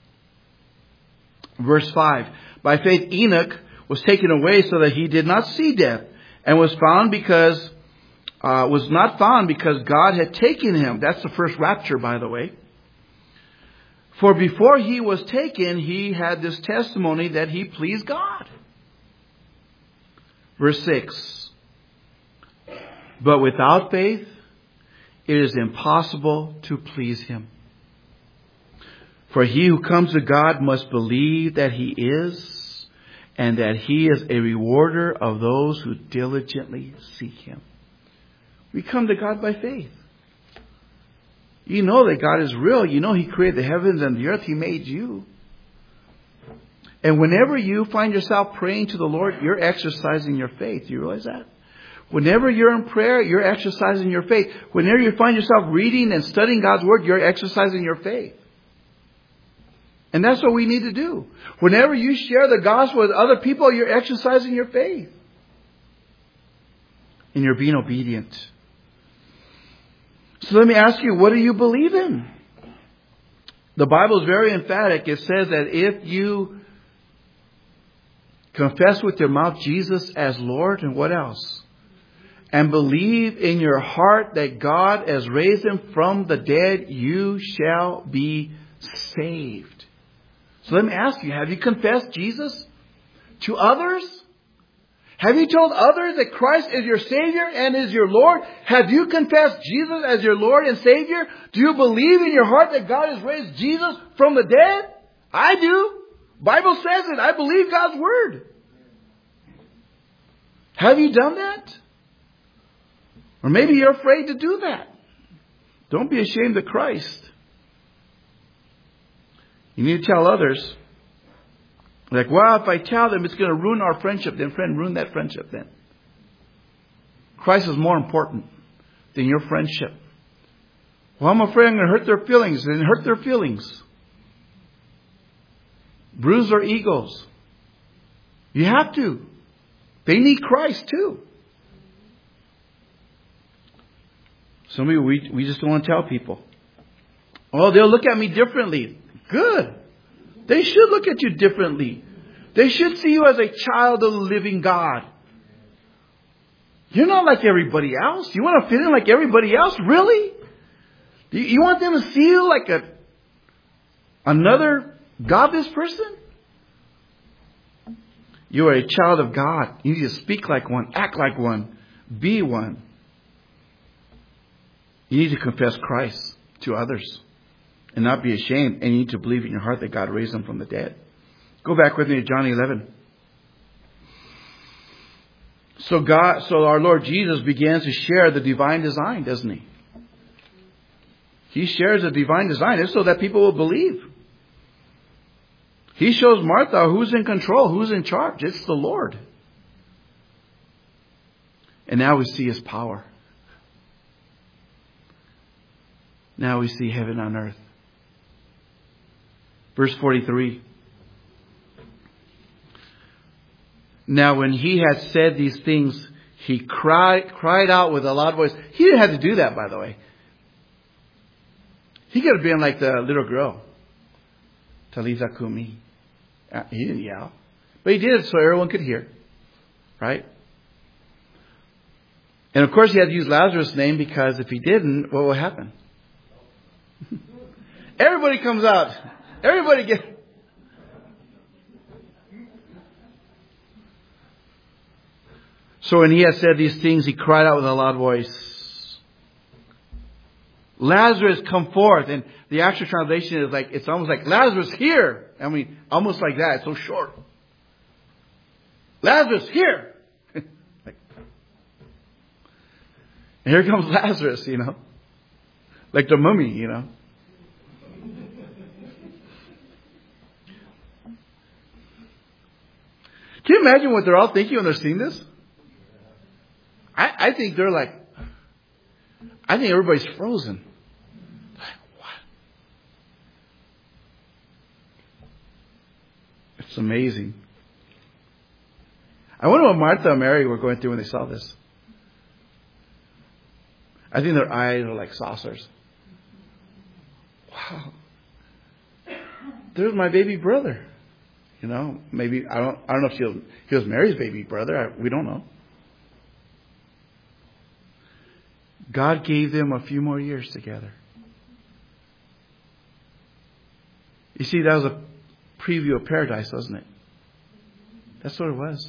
Verse five. By faith Enoch was taken away so that he did not see death, and was found because uh, was not found because God had taken him. That's the first rapture, by the way. For before he was taken, he had this testimony that he pleased God. Verse six. But without faith, it is impossible to please him. For he who comes to God must believe that he is, and that he is a rewarder of those who diligently seek him. We come to God by faith. You know that God is real. You know he created the heavens and the earth. He made you. And whenever you find yourself praying to the Lord, you're exercising your faith. Do you realize that? Whenever you're in prayer, you're exercising your faith. Whenever you find yourself reading and studying God's Word, you're exercising your faith. And that's what we need to do. Whenever you share the gospel with other people, you're exercising your faith. And you're being obedient. So let me ask you, what do you believe in? The Bible is very emphatic. It says that if you confess with your mouth Jesus as Lord, and what else? And believe in your heart that God has raised him from the dead, you shall be saved. So let me ask you, have you confessed Jesus to others? Have you told others that Christ is your Savior and is your Lord? Have you confessed Jesus as your Lord and Savior? Do you believe in your heart that God has raised Jesus from the dead? I do. Bible says it. I believe God's Word. Have you done that? Or maybe you're afraid to do that. Don't be ashamed of Christ. You need to tell others. Like, well, if I tell them it's going to ruin our friendship, then friend, ruin that friendship then. Christ is more important than your friendship. Well, I'm afraid I'm going to hurt their feelings. Then hurt their feelings. Bruise their egos. You have to. They need Christ too. Some of you, we, we just don't want to tell people. Oh, they'll look at me differently. Good. They should look at you differently. They should see you as a child of the living God. You're not like everybody else. You want to fit in like everybody else? Really? You, you want them to see you like a another godless person? You are a child of God. You need to speak like one, act like one, be one. You need to confess Christ to others and not be ashamed. And you need to believe in your heart that God raised him from the dead. Go back with me to John eleven. So God, so our Lord Jesus begins to share the divine design, doesn't he? He shares the divine design. It's so that people will believe. He shows Martha who's in control, who's in charge. It's the Lord. And now we see his power. Now we see heaven on earth. Verse forty-three. Now when he had said these things, he cried, cried out with a loud voice. He didn't have to do that, by the way. He could have been like the little girl. Talitha Kumi. He didn't yell. But he did it so everyone could hear. Right? And of course he had to use Lazarus' name because if he didn't, what would happen? Everybody comes out. Everybody gets... So when he had said these things, he cried out with a loud voice, Lazarus, come forth. And the actual translation is like, it's almost like, Lazarus, here. I mean, almost like that. It's so short. Lazarus, here. Like, and here comes Lazarus, you know. Like the mummy, you know. Can you imagine what they're all thinking when they're seeing this? I, I think they're like, I think everybody's frozen. Like, what? It's amazing. I wonder what Martha and Mary were going through when they saw this. I think their eyes are like saucers. Wow. There's my baby brother. You know, maybe, I don't, I don't know if she was, he was Mary's baby brother. I, we don't know. God gave them a few more years together. You see, that was a preview of paradise, wasn't it? That's what it was.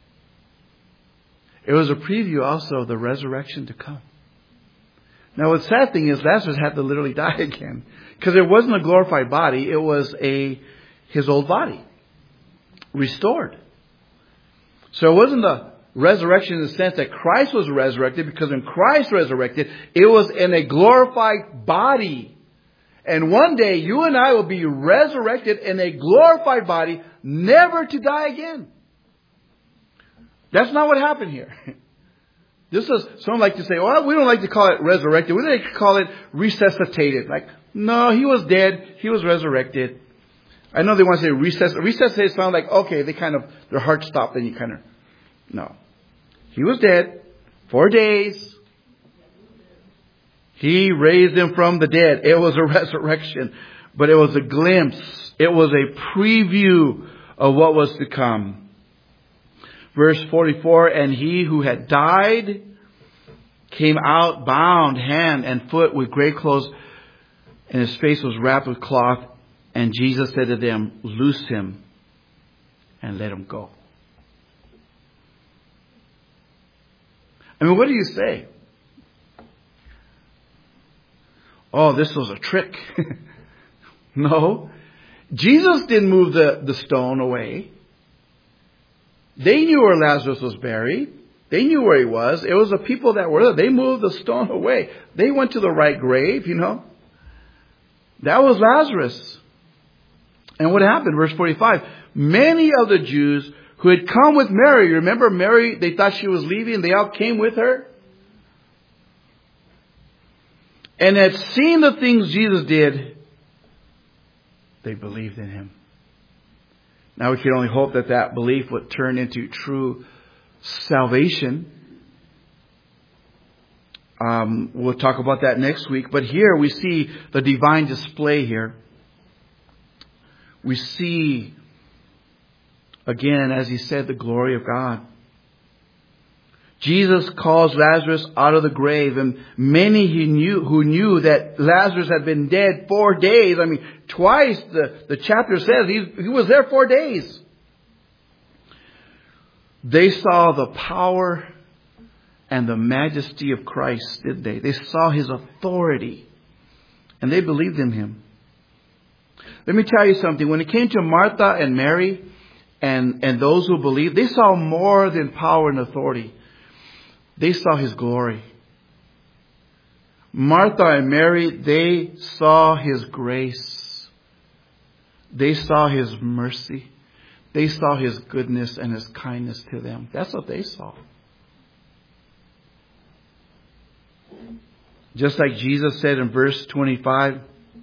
It was a preview also of the resurrection to come. Now, the sad thing is Lazarus had to literally die again. Because it wasn't a glorified body. It was a his old body. Restored. So it wasn't the resurrection in the sense that Christ was resurrected, because when Christ resurrected, it was in a glorified body. And one day you and I will be resurrected in a glorified body, never to die again. That's not what happened here. This is, some like to say, well, we don't like to call it resurrected. We like to call it resuscitated. Like, no, he was dead. He was resurrected. I know they want to say resusc- resuscitated sound like, okay, they kind of, their heart stopped and you kind of, no. He was dead. Four days. He raised him from the dead. It was a resurrection. But it was a glimpse. It was a preview of what was to come. Verse forty-four, and he who had died came out bound hand and foot with grave clothes, and his face was wrapped with cloth. And Jesus said to them, loose him and let him go. I mean, what do you say? Oh, this was a trick. No. Jesus didn't move the, the stone away. They knew where Lazarus was buried. They knew where he was. It was the people that were there. They moved the stone away. They went to the right grave, you know. That was Lazarus. And what happened? Verse forty-five. Many of the Jews who had come with Mary. Remember Mary, they thought she was leaving. They all came with her. and had seen the things Jesus did, they believed in Him. Now we can only hope that that belief would turn into true salvation. Um, we'll talk about that next week. But here we see the divine display here. We see, again, as he said, the glory of God. Jesus calls Lazarus out of the grave, and many he knew who knew that Lazarus had been dead four days. I mean, twice the, the chapter says he, he was there four days. They saw the power and the majesty of Christ, did they? They saw His authority, and they believed in Him. Let me tell you something. When it came to Martha and Mary and, and those who believed, they saw more than power and authority. They saw His glory. Martha and Mary, they saw His grace. They saw His mercy. They saw His goodness and His kindness to them. That's what they saw. Just like Jesus said in verse twenty-five,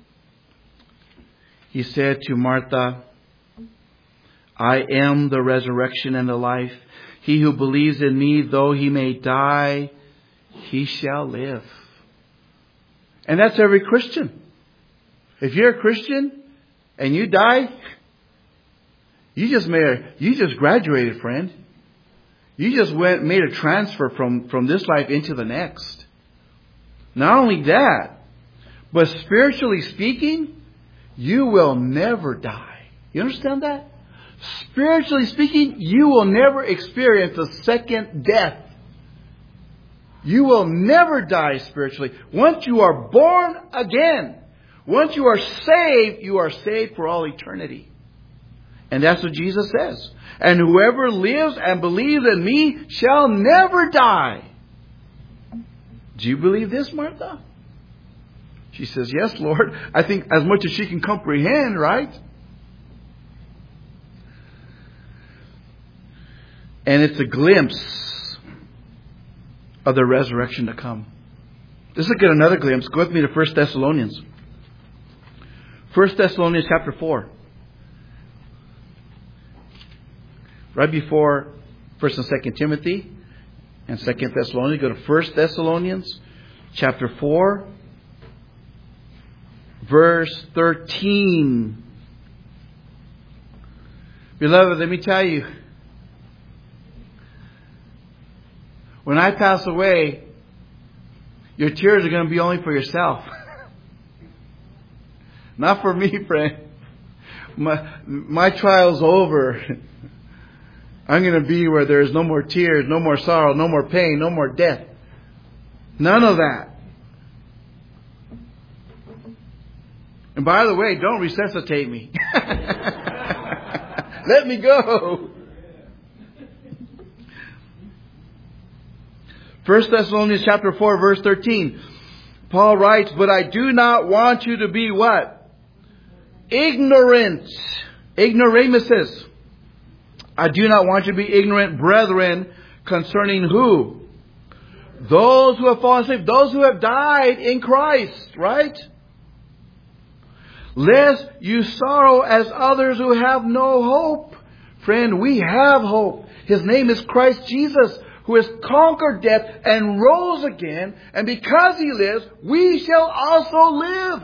He said to Martha, I am the resurrection and the life. He who believes in me, though he may die, he shall live. And that's every Christian. If you're a Christian and you die, you just made a, you just graduated, friend. You just went made a transfer from, from this life into the next. Not only that, but spiritually speaking, you will never die. You understand that? Spiritually speaking, you will never experience a second death. You will never die spiritually. Once you are born again, once you are saved, you are saved for all eternity. And that's what Jesus says. And whoever lives and believes in me shall never die. Do you believe this, Martha? She says, yes, Lord. I think as much as she can comprehend, right? And it's a glimpse of the resurrection to come. Let's look at another glimpse. Go with me to First Thessalonians. First Thessalonians chapter four. Right before First and Second Timothy and Second Thessalonians, go to First Thessalonians chapter four, verse thirteen. Beloved, let me tell you, when I pass away, your tears are going to be only for yourself. Not for me, friend. My, my trial's over. I'm going to be where there is no more tears, no more sorrow, no more pain, no more death. None of that. And by the way, don't resuscitate me. Let me go. First Thessalonians chapter four, verse thirteen. Paul writes, but I do not want you to be what? Ignorant. Ignoramuses. I do not want you to be ignorant, brethren, concerning who? Those who have fallen asleep. Those who have died in Christ, right? Lest you sorrow as others who have no hope. Friend, we have hope. His name is Christ Jesus, who has conquered death and rose again. And because He lives, we shall also live.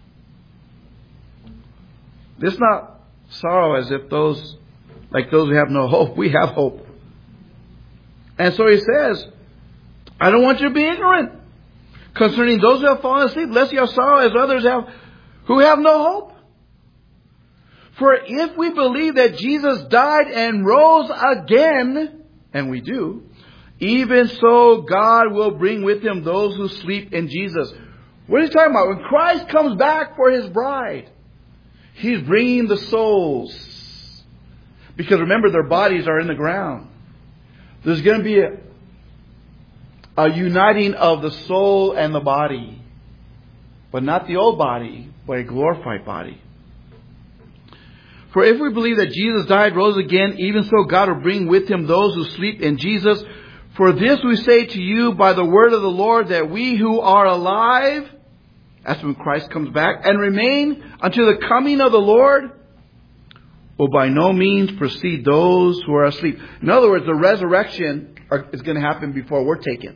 This is not sorrow as if those, like those who have no hope. We have hope. And so he says, I don't want you to be ignorant concerning those who have fallen asleep, lest you have sorrow as others have who have no hope. For if we believe that Jesus died and rose again, and we do, even so God will bring with Him those who sleep in Jesus. What is He talking about? When Christ comes back for His bride, He's bringing the souls. Because remember, their bodies are in the ground. There's going to be a, a uniting of the soul and the body. But not the old body, but a glorified body. For if we believe that Jesus died, rose again, even so God will bring with Him those who sleep in Jesus. For this we say to you by the word of the Lord, that we who are alive, That's when Christ comes back. And remain until the coming of the Lord will by no means precede those who are asleep. In other words, the resurrection are, is going to happen before we're taken.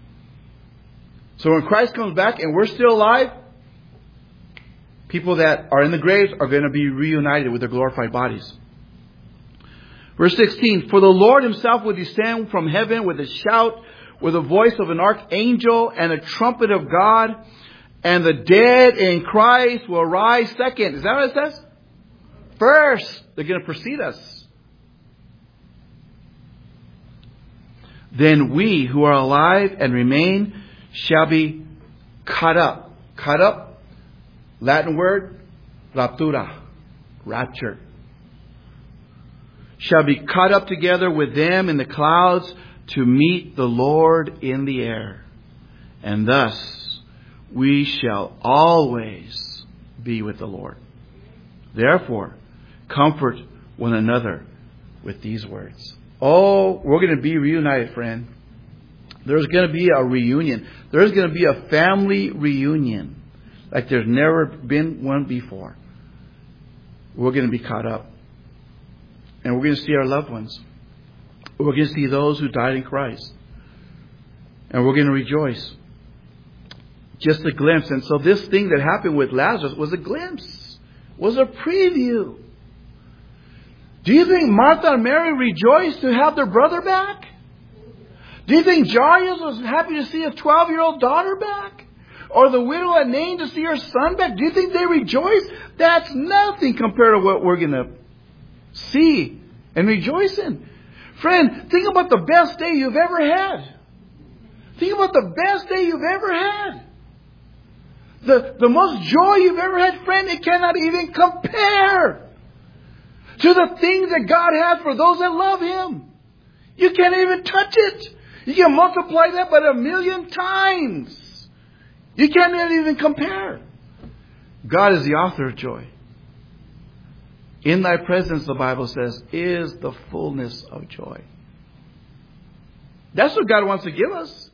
So when Christ comes back and we're still alive, people that are in the graves are going to be reunited with their glorified bodies. Verse sixteen, for the Lord himself will descend from heaven with a shout, with the voice of an archangel and a trumpet of God, and the dead in Christ will rise second. Is that what it says? First, they're going to precede us. Then we who are alive and remain shall be caught up. Caught up, Latin word, raptura, rapture. Shall be caught up together with them in the clouds to meet the Lord in the air. And thus we shall always be with the Lord. Therefore, comfort one another with these words. Oh, we're going to be reunited, friend. There's going to be a reunion. There's going to be a family reunion like there's never been one before. We're going to be caught up. And we're going to see our loved ones. We're going to see those who died in Christ. And we're going to rejoice. Just a glimpse. And so this thing that happened with Lazarus was a glimpse. Was a preview. Do you think Martha and Mary rejoiced to have their brother back? Do you think Jairus was happy to see a twelve-year-old daughter back? Or the widow at Nain to see her son back? Do you think they rejoiced? That's nothing compared to what we're going to see and rejoice in. Friend, think about the best day you've ever had. Think about the best day you've ever had. The, the most joy you've ever had, friend, it cannot even compare to the things that God has for those that love Him. You can't even touch it. You can multiply that by a million times. You can't even compare. God is the author of joy. In thy presence, the Bible says, is the fullness of joy. That's what God wants to give us.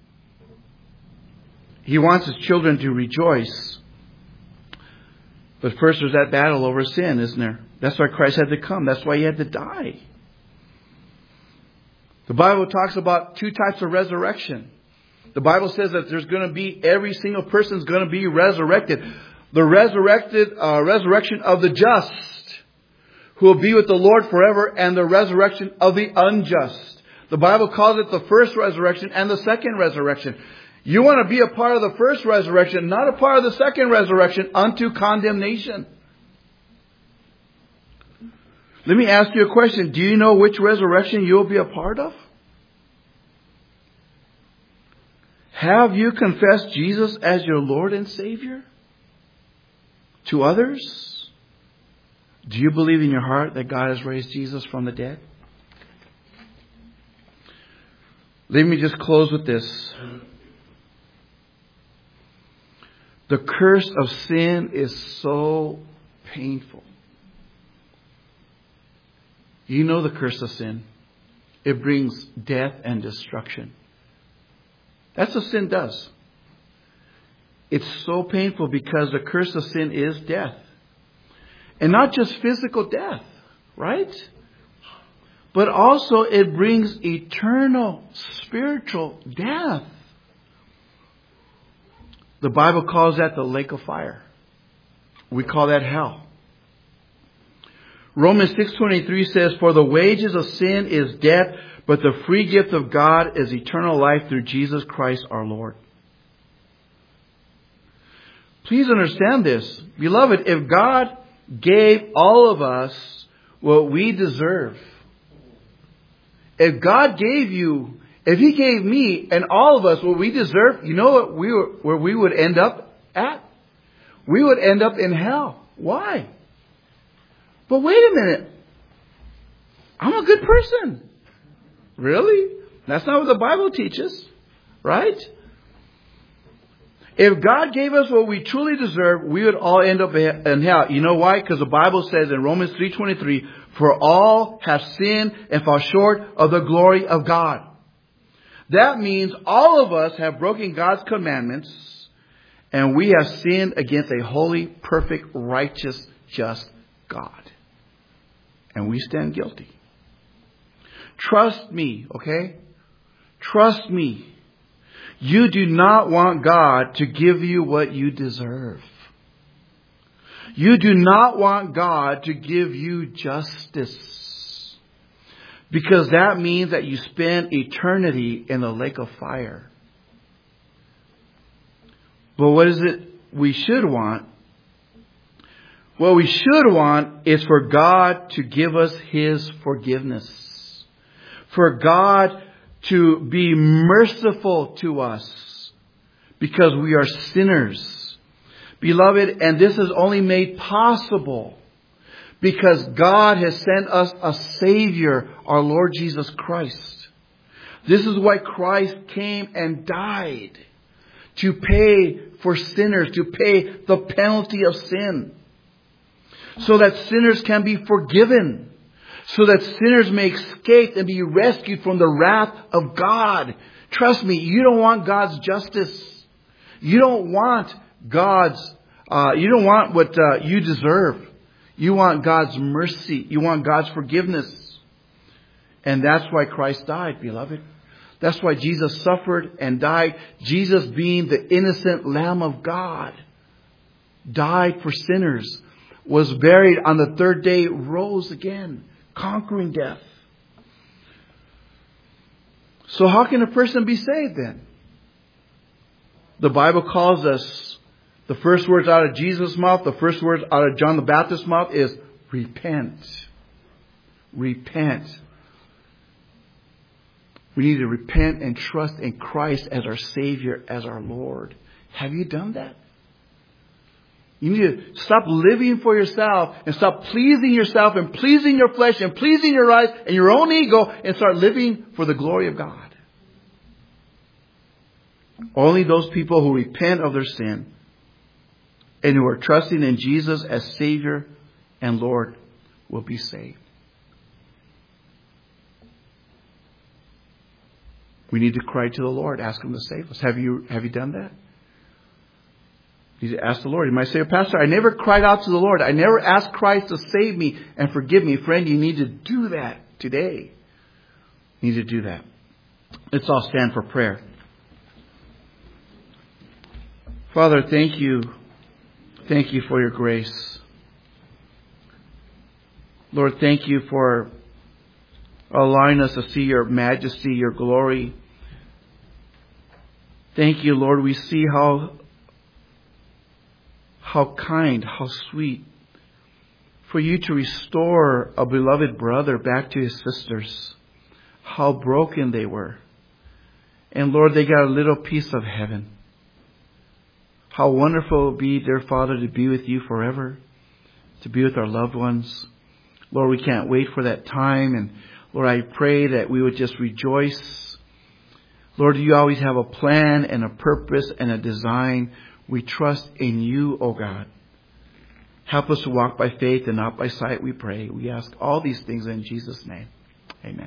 He wants His children to rejoice. But first there's that battle over sin, isn't there? That's why Christ had to come. That's why He had to die. The Bible talks about two types of resurrection. The Bible says that there's going to be, every single person is going to be resurrected. The resurrected uh, resurrection of the just, who will be with the Lord forever, and the resurrection of the unjust. The Bible calls it the first resurrection and the second resurrection. You want to be a part of the first resurrection, not a part of the second resurrection unto condemnation. Let me ask you a question. Do you know which resurrection you will be a part of? Have you confessed Jesus as your Lord and Savior to others? Do you believe in your heart that God has raised Jesus from the dead? Let me just close with this. The curse of sin is so painful. You know the curse of sin. It brings death and destruction. That's what sin does. It's so painful because the curse of sin is death. And not just physical death, right? But also it brings eternal spiritual death. The Bible calls that the lake of fire. We call that hell. Romans six twenty-three says, for the wages of sin is death, but the free gift of God is eternal life through Jesus Christ our Lord. Please understand this. Beloved, if God gave all of us what we deserve, if God gave you, if He gave me and all of us what we deserve, you know what we were, where we would end up at? We would end up in hell. Why? But wait a minute. I'm a good person. Really? That's not what the Bible teaches. Right? If God gave us what we truly deserve, we would all end up in hell. You know why? Because the Bible says in Romans three twenty-three, for all have sinned and fall short of the glory of God. That means all of us have broken God's commandments And we have sinned against a holy, perfect, righteous, just God. And we stand guilty. Trust me, okay? Trust me. You do not want God to give you what you deserve. You do not want God to give you justice. Because that means that you spend eternity in a lake of fire. But what is it we should want? What we should want is for God to give us His forgiveness. For God to be merciful to us because we are sinners. Beloved, and this is only made possible because God has sent us a Savior, our Lord Jesus Christ. This is why Christ came and died. To pay for sinners, to pay the penalty of sin. So that sinners can be forgiven. So that sinners may escape and be rescued from the wrath of God. Trust me, you don't want God's justice. You don't want God's, uh, you don't want what uh, you deserve. You want God's mercy. You want God's forgiveness. And that's why Christ died, beloved. That's why Jesus suffered and died. Jesus, being the innocent Lamb of God, died for sinners, was buried, on the third day rose again, conquering death. So how can a person be saved then? The Bible calls us, the first words out of Jesus' mouth, the first words out of John the Baptist's mouth is repent. Repent. We need to repent and trust in Christ as our Savior, as our Lord. Have you done that? You need to stop living for yourself and stop pleasing yourself and pleasing your flesh and pleasing your eyes and your own ego and start living for the glory of God. Only those people who repent of their sin and who are trusting in Jesus as Savior and Lord will be saved. We need to cry to the Lord, ask Him to save us. Have you, have you done that? You need to ask the Lord. You might say, Pastor, I never cried out to the Lord. I never asked Christ to save me and forgive me. Friend, you need to do that today. You need to do that. Let's all stand for prayer. Father, thank you. Thank you for your grace. Lord, thank you for allowing us to see your majesty, your glory. Thank you, Lord. We see how, how kind, how sweet for you to restore a beloved brother back to his sisters. How broken they were. And Lord, they got a little piece of heaven. How wonderful it will be, dear Father, to be with you forever. To be with our loved ones. Lord, we can't wait for that time. And Lord, I pray that we would just rejoice. Lord, you always have a plan and a purpose and a design. We trust in you, O God. Help us to walk by faith and not by sight, we pray. We ask all these things in Jesus' name.